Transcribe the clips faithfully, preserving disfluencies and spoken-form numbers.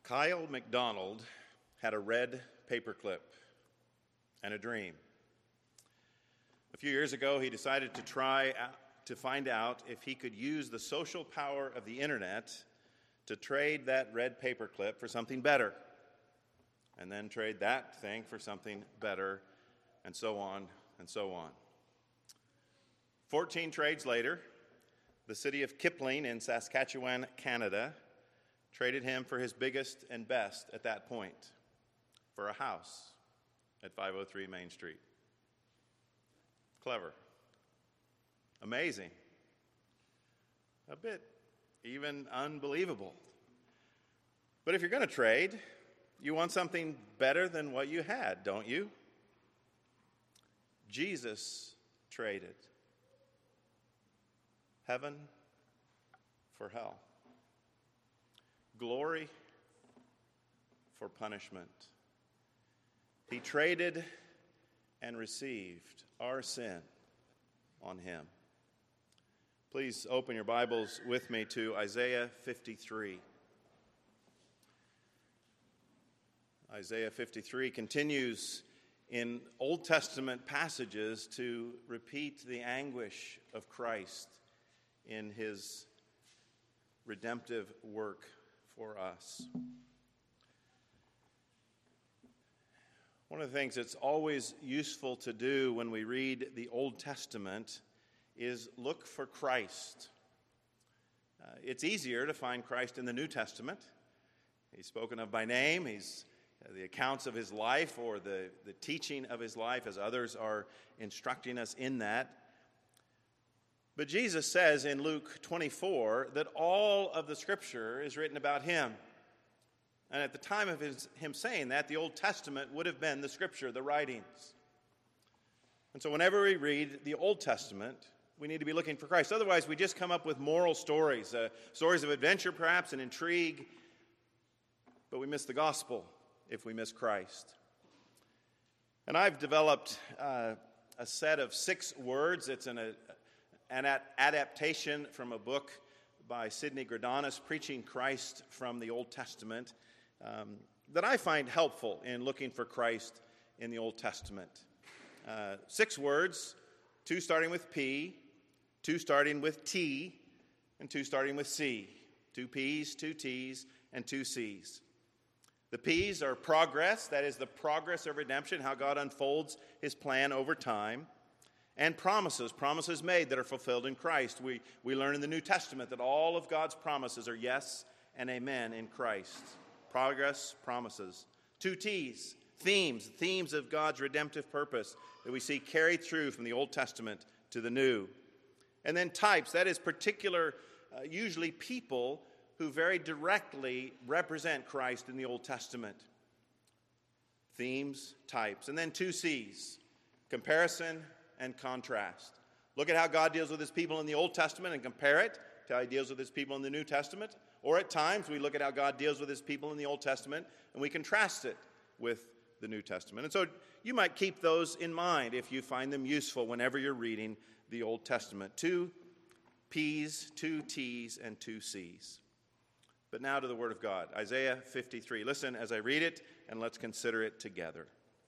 Kyle McDonald had a red paperclip and a dream. A few years ago, he decided to try to find out if he could use the social power of the internet to trade that red paperclip for something better, and then trade that thing for something better, and so on and so on. Fourteen trades later, the city of Kipling in Saskatchewan, Canada, traded him for his biggest and best at that point, for a house at five oh three Main Street. Clever. Amazing. A bit even unbelievable. But if you're going to trade, you want something better than what you had, don't you? Jesus traded heaven for hell, glory for punishment. He traded and received our sin on him. Please open your Bibles with me to Isaiah fifty-three. Isaiah fifty-three continues in Old Testament passages to repeat the anguish of Christ in his redemptive work for us. One of the things that's always useful to do when we read the Old Testament is look for Christ. Uh, it's easier to find Christ in the New Testament. He's spoken of by name. He's uh, the accounts of his life or the, the teaching of his life as others are instructing us in that. But Jesus says in Luke twenty-four that all of the Scripture is written about him. And at the time of his, him saying that, the Old Testament would have been the Scripture, the writings. And so whenever we read the Old Testament, we need to be looking for Christ. Otherwise, we just come up with moral stories, uh, stories of adventure perhaps and intrigue, but we miss the gospel if we miss Christ. And I've developed uh, a set of six words. It's an, a, an adaptation from a book by Sidney Greidanus, Preaching Christ from the Old Testament, um, that I find helpful in looking for Christ in the Old Testament. Uh, six words, two starting with P, two starting with T, and two starting with C. Two P's, two T's, and two C's. The P's are progress, that is the progress of redemption, how God unfolds his plan over time. And promises, promises made that are fulfilled in Christ. We, we learn in the New Testament that all of God's promises are yes and amen in Christ. Progress, promises. Two T's, themes, themes of God's redemptive purpose that we see carried through from the Old Testament to the New. And then types, that is particular, uh, usually people who very directly represent Christ in the Old Testament. Themes, types. And then two C's, comparison and contrast. Look at how God deals with his people in the Old Testament and compare it to how he deals with his people in the New Testament. Or at times we look at how God deals with his people in the Old Testament and we contrast it with the New Testament. And so you might keep those in mind if you find them useful whenever you're reading the Old Testament. Two P's, two T's, and two C's. But now to the Word of God. Isaiah fifty-three. Listen as I read it and let's consider it together.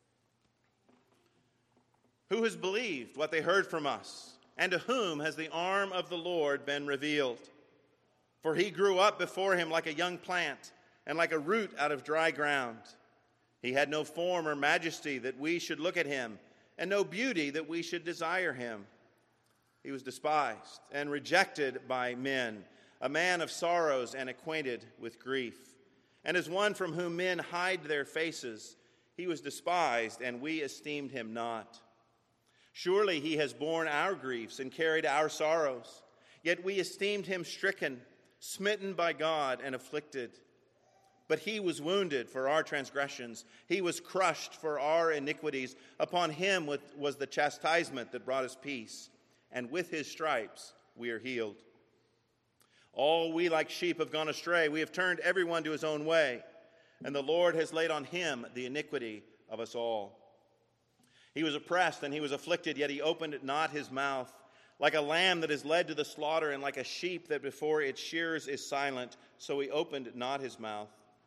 Who has believed what they heard from us? And to whom has the arm of the Lord been revealed? For he grew up before him like a young plant, and like a root out of dry ground. He had no form or majesty that we should look at him, and no beauty that we should desire him. He was despised and rejected by men, a man of sorrows and acquainted with grief. And as one from whom men hide their faces, he was despised, and we esteemed him not. Surely he has borne our griefs and carried our sorrows. Yet we esteemed him stricken, smitten by God, and afflicted. But he was wounded for our transgressions. He was crushed for our iniquities. Upon him was the chastisement that brought us peace. And with his stripes we are healed. All we like sheep have gone astray. We have turned everyone to his own way. And the Lord has laid on him the iniquity of us all. He was oppressed and he was afflicted, yet he opened not his mouth. Like a lamb that is led to the slaughter, and like a sheep that before its shearers is silent, so he opened not his mouth.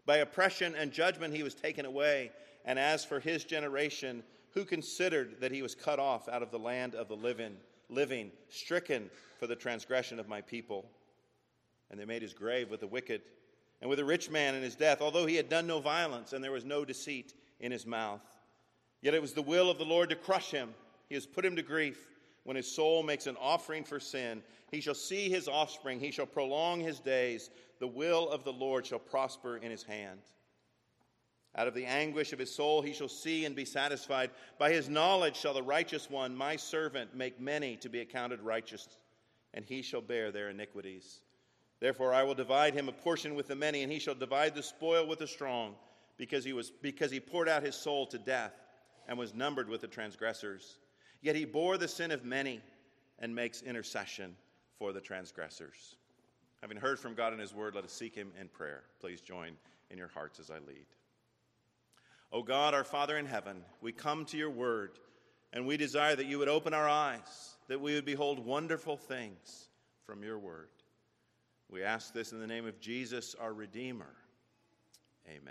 By oppression and judgment he was taken away. And as for his generation, who considered that he was cut off out of the land of the living, living, stricken for the transgression of my people? And they made his grave with the wicked, and with a rich man in his death, although he had done no violence, and there was no deceit in his mouth. Yet it was the will of the Lord to crush him. He has put him to grief. When his soul makes an offering for sin, he shall see his offspring. He shall prolong his days. The will of the Lord shall prosper in his hand. Out of the anguish of his soul he shall see and be satisfied. By his knowledge shall the righteous one, my servant, make many to be accounted righteous, and he shall bear their iniquities. Therefore I will divide him a portion with the many, and he shall divide the spoil with the strong, because he was because he poured out his soul to death and was numbered with the transgressors. Yet he bore the sin of many and makes intercession for the transgressors. Having heard from God in his word, let us seek him in prayer. Please join in your hearts as I lead. O God, our Father in heaven, we come to your word, and we desire that you would open our eyes, that we would behold wonderful things from your word. We ask this in the name of Jesus, our Redeemer. Amen.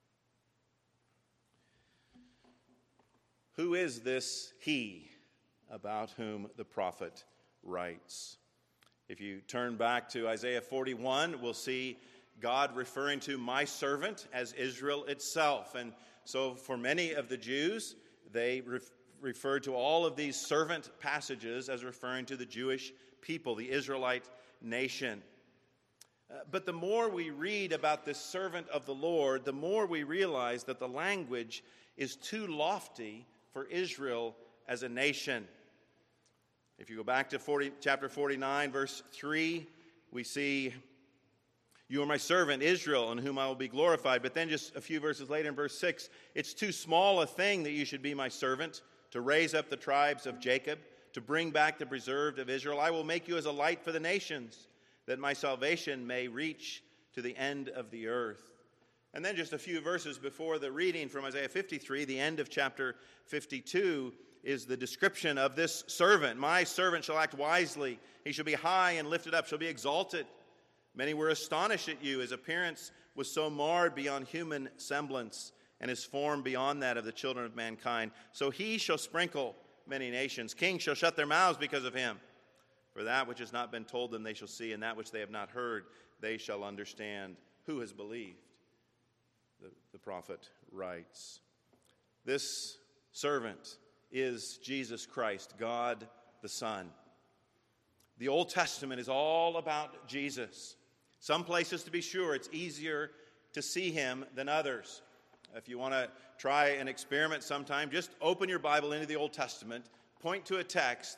Who is this he about whom the prophet writes? If you turn back to Isaiah forty-one, we'll see God referring to my servant as Israel itself. And so for many of the Jews, they re- referred to all of these servant passages as referring to the Jewish people, the Israelite nation. Uh, but the more we read about this servant of the Lord, the more we realize that the language is too lofty for Israel as a nation. If you go back to forty, chapter forty-nine, verse three, we see, you are my servant, Israel, in whom I will be glorified. But then just a few verses later in verse six, it's too small a thing that you should be my servant, to raise up the tribes of Jacob, to bring back the preserved of Israel. I will make you as a light for the nations, that my salvation may reach to the end of the earth. And then just a few verses before the reading from Isaiah fifty-three, the end of chapter fifty-two, is the description of this servant. My servant shall act wisely. He shall be high and lifted up, shall be exalted. Many were astonished at you. His appearance was so marred beyond human semblance, and his form beyond that of the children of mankind. So he shall sprinkle many nations. Kings shall shut their mouths because of him. For that which has not been told them they shall see, and that which they have not heard they shall understand. Who has believed? The, the prophet writes. This servant is Jesus Christ, God the Son. The Old Testament is all about Jesus. Some places, to be sure, it's easier to see him than others. If you want to try an experiment sometime, just open your Bible into the Old Testament, point to a text,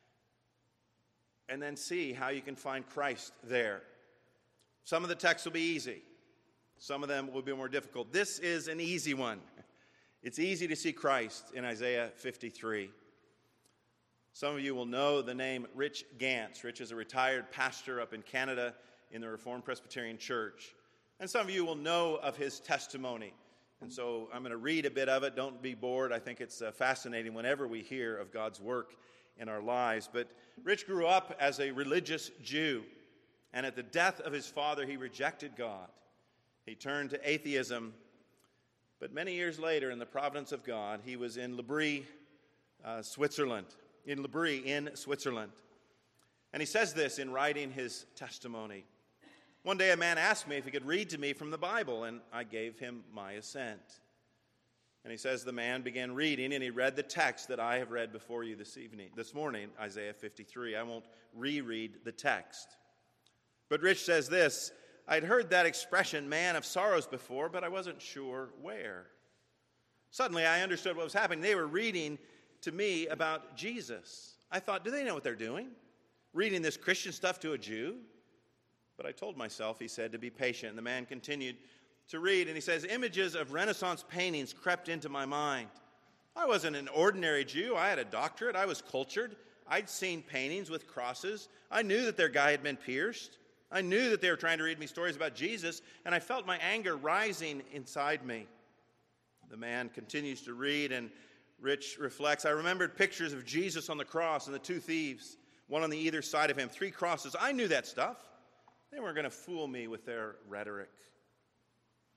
and then see how you can find Christ there. Some of the texts will be easy. Some of them will be more difficult. This is an easy one. It's easy to see Christ in Isaiah fifty-three. Some of you will know the name Rich Gantz. Rich is a retired pastor up in Canada in the Reformed Presbyterian Church. And some of you will know of his testimony. And so I'm going to read a bit of it. Don't be bored. I think it's uh, fascinating whenever we hear of God's work in our lives. But Rich grew up as a religious Jew. And at the death of his father, he rejected God. He turned to atheism. But many years later, in the providence of God, he was in L'Abri, uh, Switzerland. In L'Abri, in Switzerland. And he says this in writing his testimony. One day a man asked me if he could read to me from the Bible, and I gave him my assent. And he says the man began reading, and he read the text that I have read before you this evening, this morning, Isaiah fifty-three. I won't reread the text. But Rich says this, I'd heard that expression, man of sorrows, before, but I wasn't sure where. Suddenly I understood what was happening. They were reading to me about Jesus. I thought, do they know what they're doing? Reading this Christian stuff to a Jew? But I told myself, he said, to be patient. And the man continued to read, and he says, images of Renaissance paintings crept into my mind. I wasn't an ordinary Jew. I had a doctorate. I was cultured. I'd seen paintings with crosses. I knew that their guy had been pierced. I knew that they were trying to read me stories about Jesus, and I felt my anger rising inside me. The man continues to read, and Rich reflects, I remembered pictures of Jesus on the cross and the two thieves, one on the either side of him, three crosses. I knew that stuff. They weren't going to fool me with their rhetoric.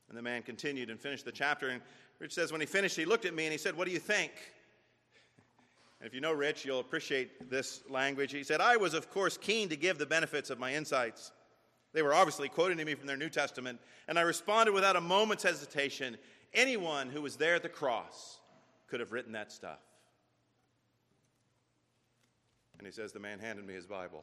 And the man continued and finished the chapter. And Rich says, when he finished, he looked at me and he said, "What do you think?" And if you know Rich, you'll appreciate this language. He said, "I was, of course, keen to give the benefits of my insights. They were obviously quoting to me from their New Testament. And I responded without a moment's hesitation. Anyone who was there at the cross could have written that stuff." And he says, the man handed me his Bible.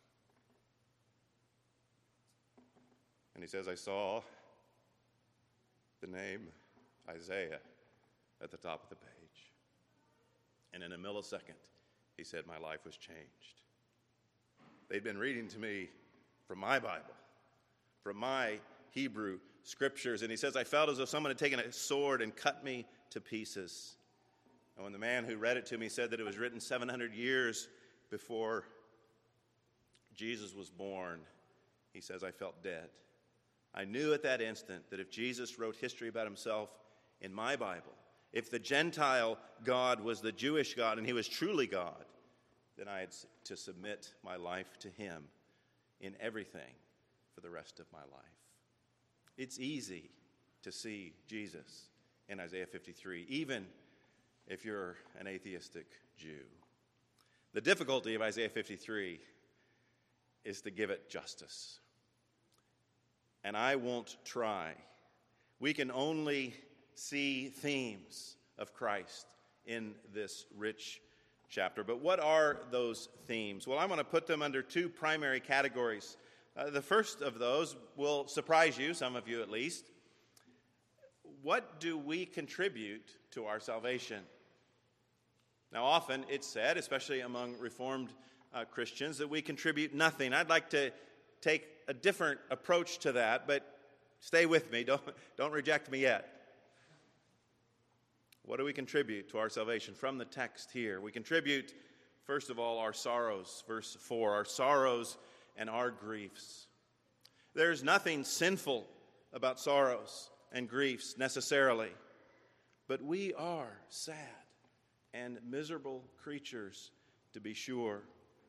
And he says, I saw the name Isaiah at the top of the page. And in a millisecond, he said, my life was changed. They'd been reading to me from my Bible, from my Hebrew scriptures. And he says, I felt as though someone had taken a sword and cut me to pieces. And when the man who read it to me said that it was written seven hundred years before Jesus was born, he says, I felt dead. I knew at that instant that if Jesus wrote history about himself in my Bible, if the Gentile God was the Jewish God and he was truly God, then I had to submit my life to him in everything for the rest of my life. It's easy to see Jesus in Isaiah fifty-three, even if you're an atheistic Jew. The difficulty of Isaiah fifty-three is to give it justice. And I won't try. We can only see themes of Christ in this rich chapter. But what are those themes? Well, I'm going to put them under two primary categories. Uh, the first of those will surprise you, some of you at least. What do we contribute to our salvation? Now, often it's said, especially among Reformed uh, Christians, that we contribute nothing. I'd like to take a different approach to that, but stay with me. Don't, don't reject me yet. What do we contribute to our salvation? From the text here, we contribute, first of all, our sorrows. Verse four, our sorrows and our griefs. There's nothing sinful about sorrows and griefs necessarily, but we are sad and miserable creatures, to be sure.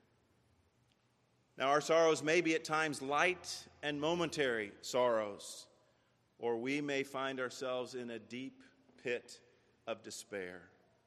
Now, our sorrows may be at times light and momentary sorrows, or we may find ourselves in a deep pit of despair.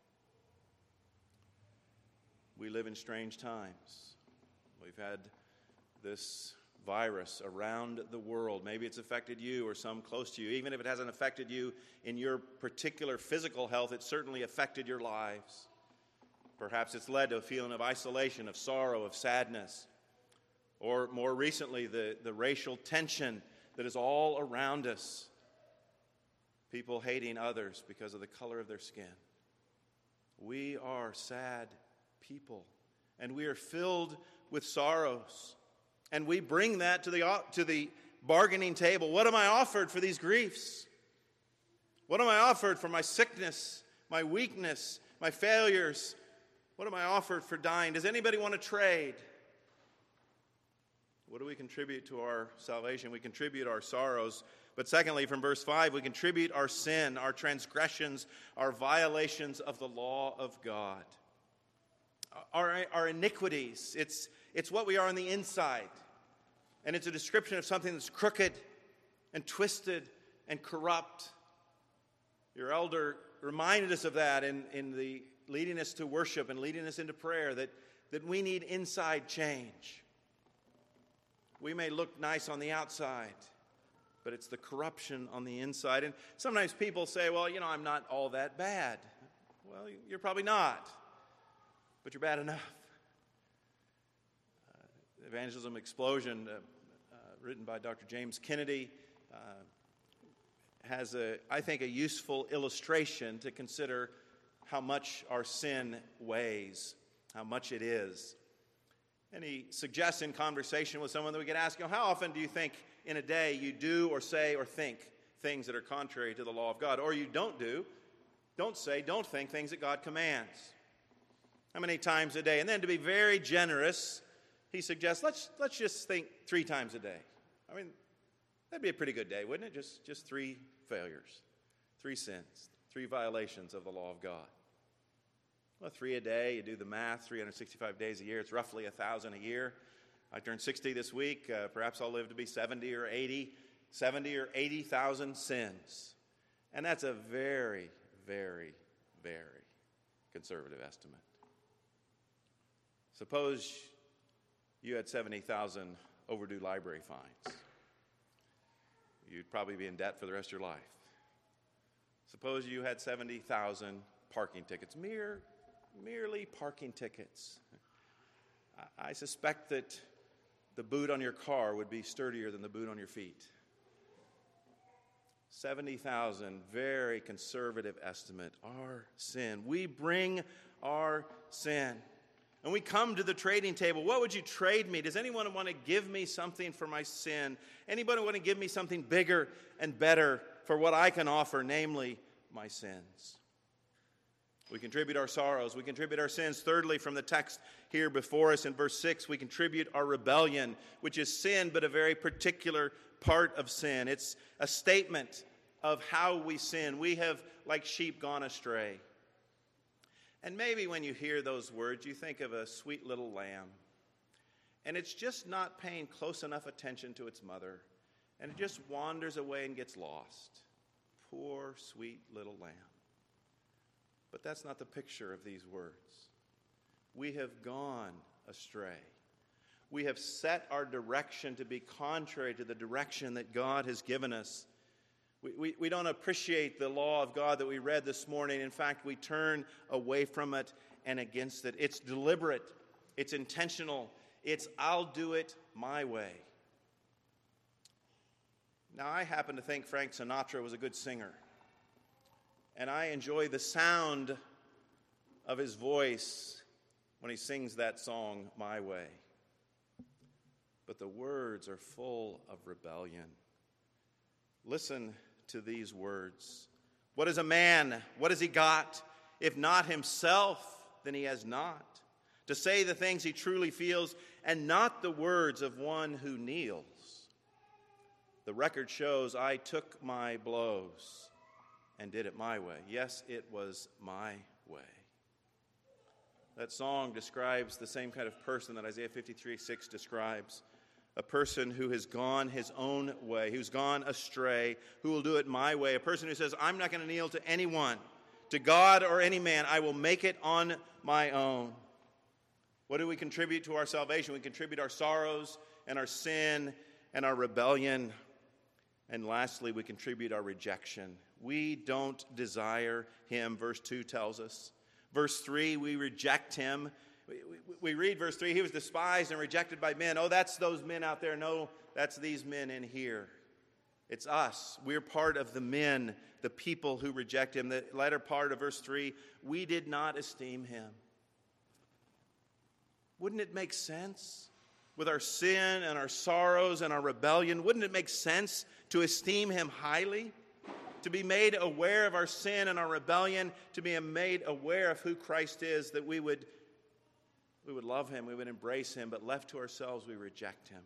We live in strange times. We've had this virus around the world. Maybe it's affected you or some close to you. Even if it hasn't affected you in your particular physical health, it certainly affected your lives. Perhaps it's led to a feeling of isolation, of sorrow, of sadness. Or more recently, the, the racial tension that is all around us. People hating others because of the color of their skin. We are sad people, and we are filled with sorrows. And we bring that to the, to the bargaining table. What am I offered for these griefs? What am I offered for my sickness, my weakness, my failures? What am I offered for dying? Does anybody want to trade? What do we contribute to our salvation? We contribute our sorrows. But secondly, from verse five, we contribute our sin, our transgressions, our violations of the law of God. Our, our iniquities. It's, it's what we are on the inside. And it's a description of something that's crooked and twisted and corrupt. Your elder reminded us of that in, in the leading us to worship and leading us into prayer, that, that we need inside change. We may look nice on the outside, but it's the corruption on the inside. And sometimes people say, well, you know, I'm not all that bad. Well, you're probably not, but you're bad enough. Uh, Evangelism Explosion, uh, uh, written by Doctor James Kennedy, uh, has, a, I think, a useful illustration to consider how much our sin weighs, how much it is. And he suggests in conversation with someone that we could ask, you know, how often do you think in a day you do or say or think things that are contrary to the law of God? Or you don't do, don't say, don't think things that God commands. How many times a day? And then to be very generous, he suggests, let's let's just think three times a day. I mean, that'd be a pretty good day, wouldn't it? Just, just three failures, three sins, three violations of the law of God. Well, three a day, you do the math, three hundred sixty-five days a year, it's roughly one thousand a year. I turned sixty this week. Uh, perhaps I'll live to be seventy or eighty. seventy or eighty thousand sins. And that's a very, very, very conservative estimate. Suppose you had seventy thousand overdue library fines. You'd probably be in debt for the rest of your life. Suppose you had seventy thousand parking tickets, mere, merely parking tickets. I, I suspect that the boot on your car would be sturdier than the boot on your feet. seventy thousand, very conservative estimate, our sin. We bring our sin. And we come to the trading table. What would you trade me? Does anyone want to give me something for my sin? Anybody want to give me something bigger and better for what I can offer, namely my sins? We contribute our sorrows. We contribute our sins. Thirdly, from the text here before us in verse six, we contribute our rebellion, which is sin, but a very particular part of sin. It's a statement of how we sin. We have, like sheep, gone astray. And maybe when you hear those words, you think of a sweet little lamb. And it's just not paying close enough attention to its mother. And it just wanders away and gets lost. Poor, sweet little lamb. But that's not the picture of these words. We have gone astray. We have set our direction to be contrary to the direction that God has given us. We, we, we don't appreciate the law of God that we read this morning. In fact, we turn away from it and against it. It's deliberate. It's intentional. It's, I'll do it my way. Now, I happen to think Frank Sinatra was a good singer. And I enjoy the sound of his voice when he sings that song, My Way. But the words are full of rebellion. Listen to these words. What is a man? What has he got? If not himself, then he has not. To say the things he truly feels, and not the words of one who kneels. The record shows I took my blows and did it my way. Yes, it was my way. That song describes the same kind of person that Isaiah fifty-three six describes. A person who has gone his own way, who's gone astray, who will do it my way. A person who says, I'm not going to kneel to anyone, to God or any man. I will make it on my own. What do we contribute to our salvation? We contribute our sorrows and our sin and our rebellion. And lastly, we contribute our rejection. We don't desire him, verse two tells us. Verse three, we reject him. We, we, we read verse three, he was despised and rejected by men. Oh, that's those men out there. No, that's these men in here. It's us. We're part of the men, the people who reject him. The latter part of verse three, we did not esteem him. Wouldn't it make sense? With our sin and our sorrows and our rebellion, wouldn't it make sense to esteem him highly? To be made aware of our sin and our rebellion, to be made aware of who Christ is, that we would We would love him, we would embrace him, but left to ourselves, we reject him.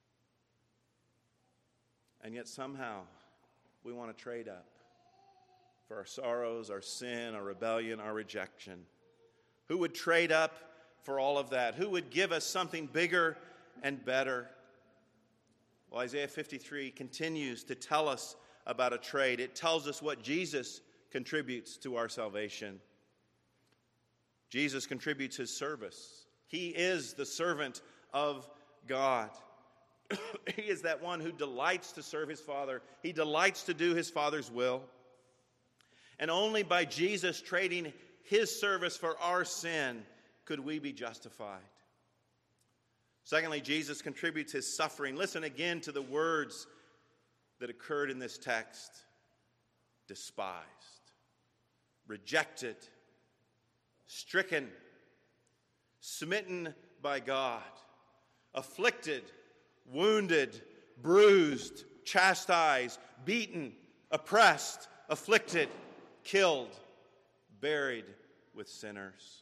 And yet somehow, we want to trade up for our sorrows, our sin, our rebellion, our rejection. Who would trade up for all of that? Who would give us something bigger and better? Well, Isaiah fifty-three continues to tell us about a trade. It tells us what Jesus contributes to our salvation. Jesus contributes his service. He is the servant of God. He is that one who delights to serve his Father. He delights to do his Father's will. And only by Jesus trading his service for our sin could we be justified. Secondly, Jesus contributes his suffering. Listen again to the words that occurred in this text. Despised, rejected, stricken, smitten by God, afflicted, wounded, bruised, chastised, beaten, oppressed, afflicted, killed, buried with sinners.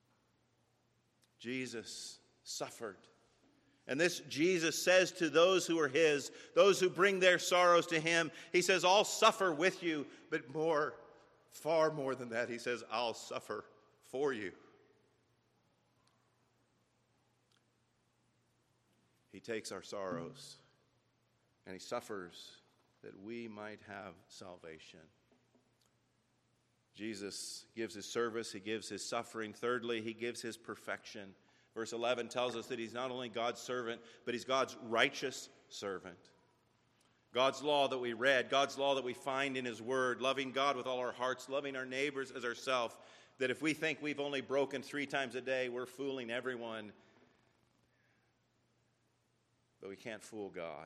Jesus suffered. And this Jesus says to those who are his, those who bring their sorrows to him, he says, I'll suffer with you, but more, far more than that, he says, I'll suffer for you. He takes our sorrows and he suffers that we might have salvation. Jesus gives his service, he gives his suffering. Thirdly, he gives his perfection. Verse eleven tells us that he's not only God's servant, but he's God's righteous servant. God's law that we read, God's law that we find in his word, loving God with all our hearts, loving our neighbors as ourselves, that if we think we've only broken three times a day, we're fooling everyone. But we can't fool God.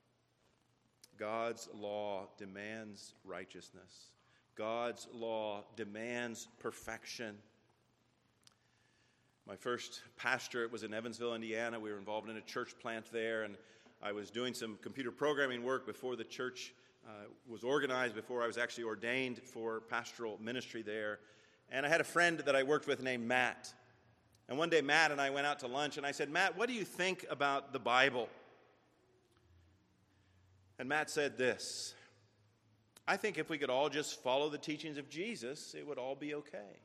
God's law demands righteousness. God's law demands perfection. My first pastorate was in Evansville, Indiana. We were involved in a church plant there, and I was doing some computer programming work before the church uh, was organized, before I was actually ordained for pastoral ministry there. And I had a friend that I worked with named Matt. And one day Matt and I went out to lunch, and I said, "Matt, what do you think about the Bible?" And Matt said this: "I think if we could all just follow the teachings of Jesus, it would all be okay."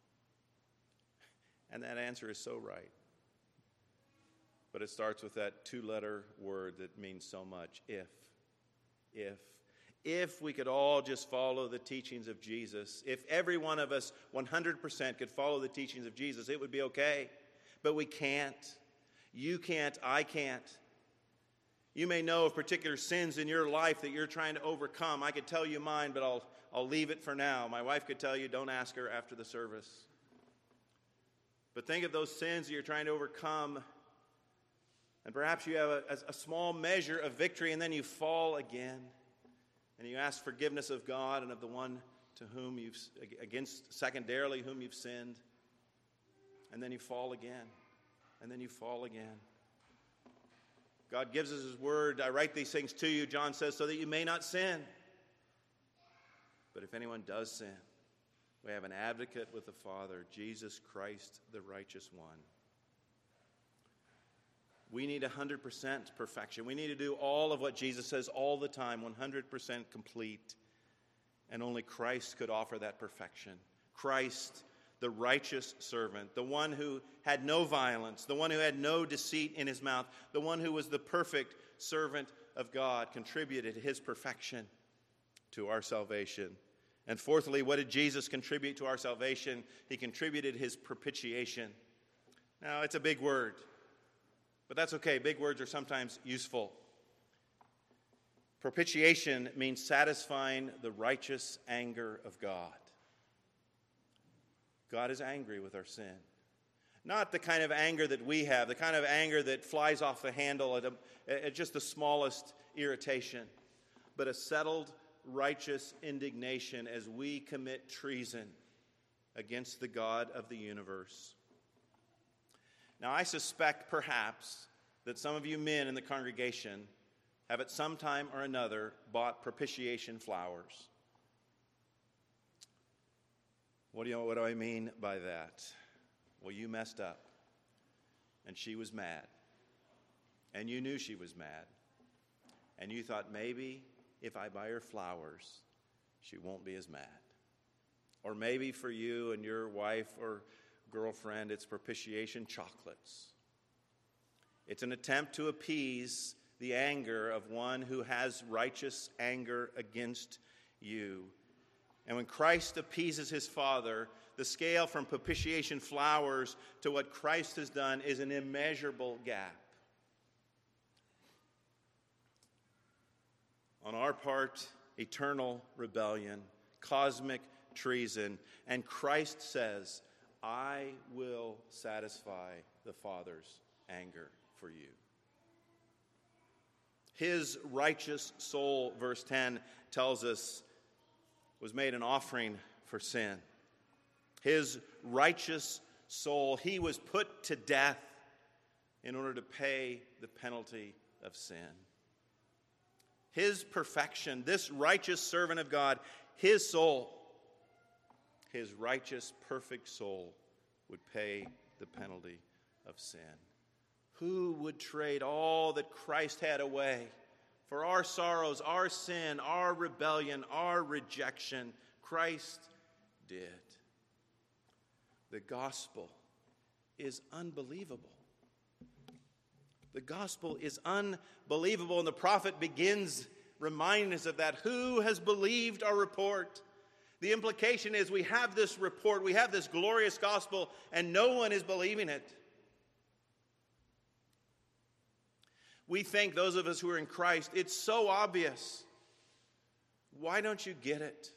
And that answer is so right. But it starts with that two-letter word that means so much, if. If. If we could all just follow the teachings of Jesus, if every one of us one hundred percent could follow the teachings of Jesus, it would be okay. But we can't. You can't. I can't. You may know of particular sins in your life that you're trying to overcome. I could tell you mine, but I'll, I'll leave it for now. My wife could tell you, don't ask her after the service. But think of those sins that you're trying to overcome. And perhaps you have a, a small measure of victory, and then you fall again. And you ask forgiveness of God and of the one to whom you've, against, secondarily, whom you've sinned. And then you fall again. And then you fall again. God gives us his word. I write these things to you, John says, so that you may not sin. But if anyone does sin, we have an advocate with the Father, Jesus Christ, the righteous one. We need one hundred percent perfection. We need to do all of what Jesus says all the time, one hundred percent complete. And only Christ could offer that perfection. Christ, the righteous servant, the one who had no violence, the one who had no deceit in his mouth, the one who was the perfect servant of God, contributed his perfection to our salvation. And fourthly, what did Jesus contribute to our salvation? He contributed his propitiation. Now, it's a big word, but that's okay. Big words are sometimes useful. Propitiation means satisfying the righteous anger of God. God is angry with our sin. Not the kind of anger that we have, the kind of anger that flies off the handle at, a, at just the smallest irritation, but a settled, righteous indignation as we commit treason against the God of the universe. Now, I suspect perhaps that some of you men in the congregation have at some time or another bought propitiation flowers. What do you, what do I mean by that? Well, you messed up, and she was mad, and you knew she was mad, and you thought maybe if I buy her flowers, she won't be as mad. Or maybe for you and your wife or girlfriend, it's propitiation chocolates. It's an attempt to appease the anger of one who has righteous anger against you. And when Christ appeases his Father, the scale from propitiation flowers to what Christ has done is an immeasurable gap. On our part, eternal rebellion, cosmic treason, and Christ says, I will satisfy the Father's anger for you. His righteous soul, verse ten tells us, was made an offering for sin. His righteous soul, he was put to death in order to pay the penalty of sin. His perfection, this righteous servant of God, his soul, his righteous, perfect soul would pay the penalty of sin. Who would trade all that Christ had away for our sorrows, our sin, our rebellion, our rejection? Christ did. The gospel is unbelievable. The gospel is unbelievable, and the prophet begins reminding us of that. Who has believed our report? The implication is we have this report, we have this glorious gospel, and no one is believing it. We think, those of us who are in Christ, it's so obvious. Why don't you get it?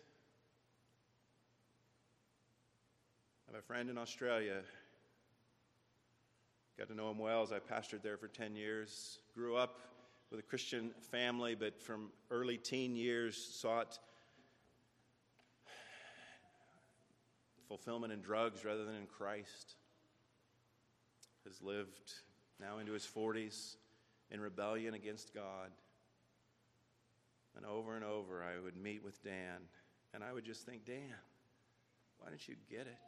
I have a friend in Australia. Got to know him well as I pastored there for ten years. Grew up with a Christian family, but from early teen years sought fulfillment in drugs rather than in Christ. Has lived now into his forties in rebellion against God. And over and over I would meet with Dan, and I would just think, Dan, why don't you get it?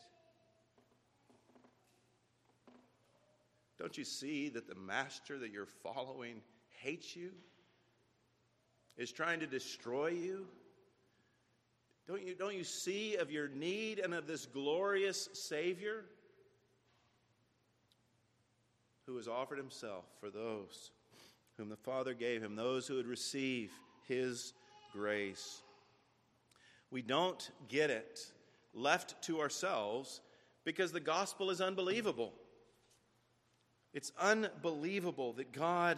Don't you see that the master that you're following hates you? Is trying to destroy you? Don't you, don't you see of your need and of this glorious Savior who has offered himself for those whom the Father gave him, those who would receive his grace? We don't get it left to ourselves because the gospel is unbelievable. It's unbelievable that God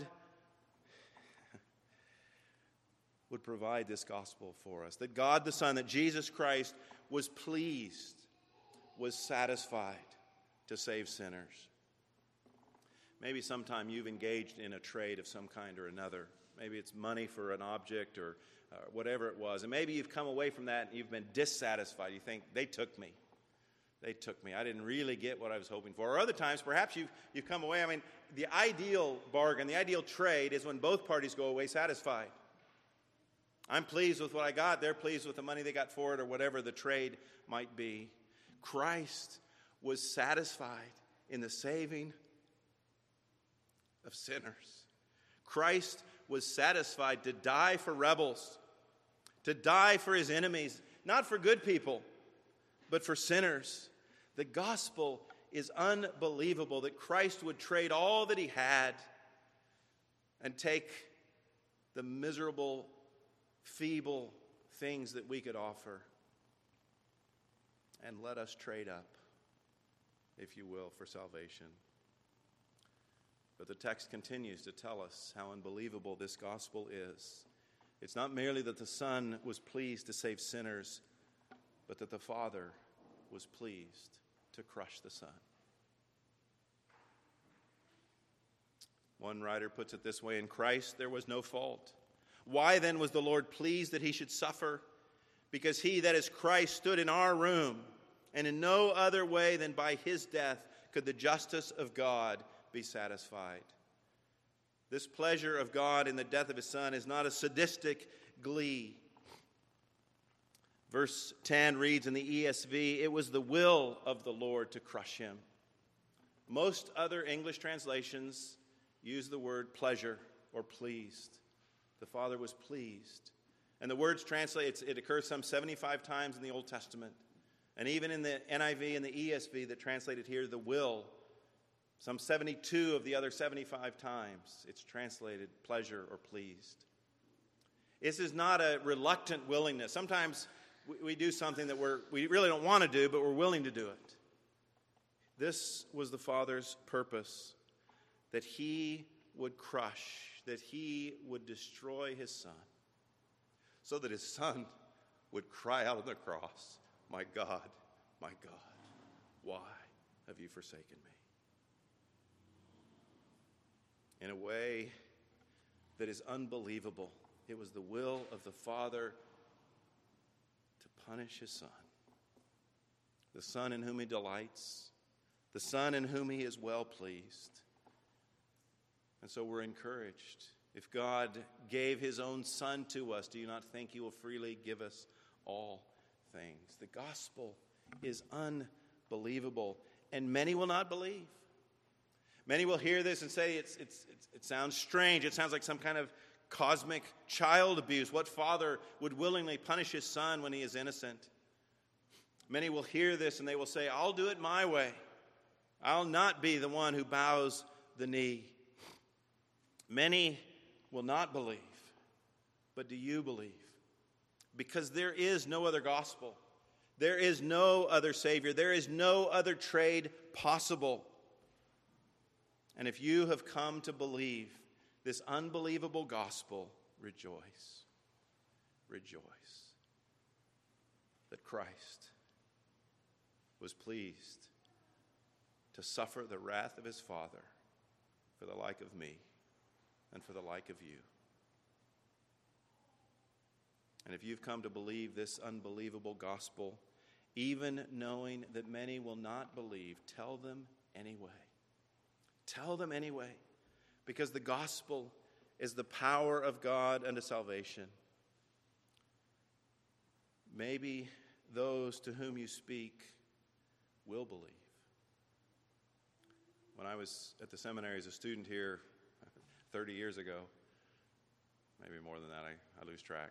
would provide this gospel for us, that God the Son, that Jesus Christ was pleased, was satisfied to save sinners. Maybe sometime you've engaged in a trade of some kind or another. Maybe it's money for an object or uh, whatever it was. And maybe you've come away from that and you've been dissatisfied. You think, they took me. They took me. I didn't really get what I was hoping for. Or other times, perhaps you've, you've come away. I mean, the ideal bargain, the ideal trade is when both parties go away satisfied. I'm pleased with what I got. They're pleased with the money they got for it, or whatever the trade might be. Christ was satisfied in the saving of sinners. Christ was satisfied to die for rebels, to die for his enemies, not for good people, but for sinners. The gospel is unbelievable, that Christ would trade all that he had and take the miserable, feeble things that we could offer and let us trade up, if you will, for salvation. But the text continues to tell us how unbelievable this gospel is. It's not merely that the Son was pleased to save sinners, but that the Father was pleased to crush the Son. One writer puts it this way: in Christ there was no fault. Why then was the Lord pleased that he should suffer? Because he, that is Christ, stood in our room, and in no other way than by his death could the justice of God be satisfied. This pleasure of God in the death of his Son is not a sadistic glee. Verse ten reads in the E S V, it was the will of the Lord to crush him. Most other English translations use the word pleasure or pleased. The Father was pleased. And the words translate, it occurs some seventy-five times in the Old Testament. And even in the N I V and the E S V that translated here, the will, some seventy-two of the other seventy-five times, it's translated pleasure or pleased. This is not a reluctant willingness. Sometimes we do something that we're, we really don't want to do, but we're willing to do it. This was the Father's purpose, that he would crush, that he would destroy his Son, so that his Son would cry out on the cross, my God, my God, why have you forsaken me? In a way that is unbelievable, it was the will of the Father to punish his Son, the Son in whom he delights, the Son in whom he is well pleased. And so we're encouraged. If God gave his own Son to us, do you not think he will freely give us all things? The gospel is unbelievable, and many will not believe. Many will hear this and say, it's, it's, it's, it sounds strange. It sounds like some kind of cosmic child abuse. What father would willingly punish his son when he is innocent? Many will hear this and they will say, I'll do it my way. I'll not be the one who bows the knee. Many will not believe. but do you believe? Because there is no other gospel. There is no other Savior. There is no other trade possible. And if you have come to believe this unbelievable gospel, rejoice. Rejoice that Christ was pleased to suffer the wrath of his Father for the like of me and for the like of you. And if you've come to believe this unbelievable gospel, even knowing that many will not believe, tell them anyway. Tell them anyway, because the gospel is the power of God unto salvation. Maybe those to whom you speak will believe. When I was at the seminary as a student here thirty years ago, maybe more than that, I, I lose track,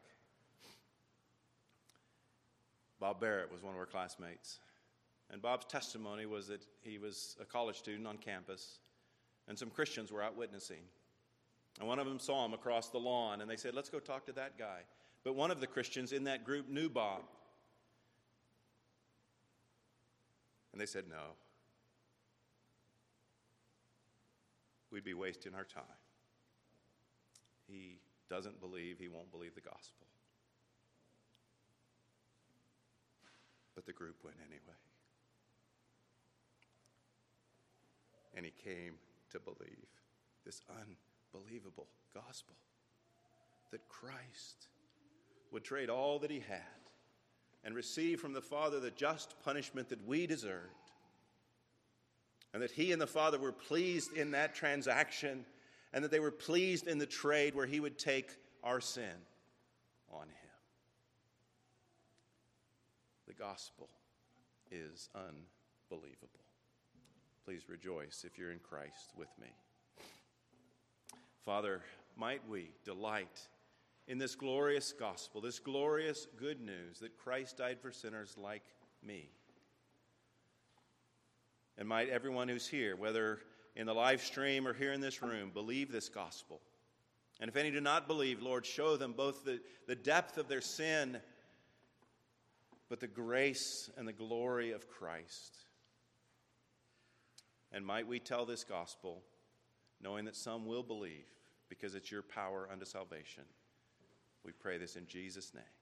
Bob Barrett was one of our classmates. And Bob's testimony was that he was a college student on campus, and some Christians were out witnessing. And one of them saw him across the lawn, and they said, let's go talk to that guy. But one of the Christians in that group knew Bob. And they said, no. We'd be wasting our time. He doesn't believe, he won't believe the gospel. But the group went anyway. And he came to believe this unbelievable gospel, that Christ would trade all that he had and receive from the Father the just punishment that we deserved, and that he and the Father were pleased in that transaction, and that they were pleased in the trade where he would take our sin on him. The gospel is unbelievable. Please rejoice if you're in Christ with me. Father, might we delight in this glorious gospel, this glorious good news that Christ died for sinners like me. And might everyone who's here, whether in the live stream or here in this room, believe this gospel. And if any do not believe, Lord, show them both the, the depth of their sin, but the grace and the glory of Christ. And might we tell this gospel, knowing that some will believe, because it's your power unto salvation. We pray this in Jesus' name.